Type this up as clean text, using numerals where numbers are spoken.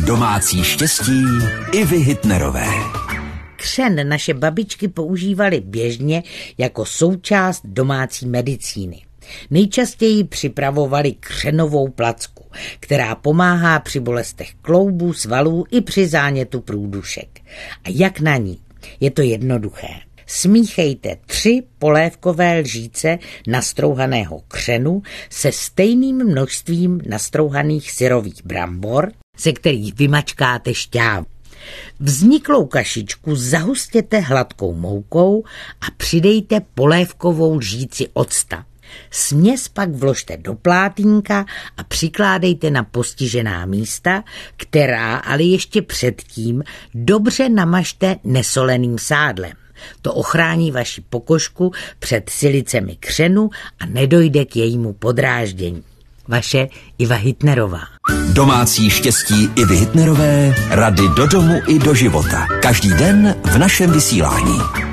Domácí štěstí Ivy Hitnerové. Křen naše babičky používaly běžně jako součást domácí medicíny. Nejčastěji připravovali křenovou placku, která pomáhá při bolestech kloubů, svalů i při zánětu průdušek. A jak na ní? Je to jednoduché. Smíchejte 3 polévkové lžíce nastrouhaného křenu se stejným množstvím nastrouhaných syrových brambor, ze kterých vymačkáte šťávu. Vzniklou kašičku zahustěte hladkou moukou a přidejte polévkovou lžíci octa. Směs pak vložte do plátínka a přikládejte na postižená místa, která ale ještě předtím dobře namažte nesoleným sádlem. To ochrání vaši pokožku před silicemi křenu a nedojde k jejímu podráždění. Vaše Iva Hitnerová. Domácí štěstí Ivy Hitnerové, rady do domu i do života. Každý den v našem vysílání.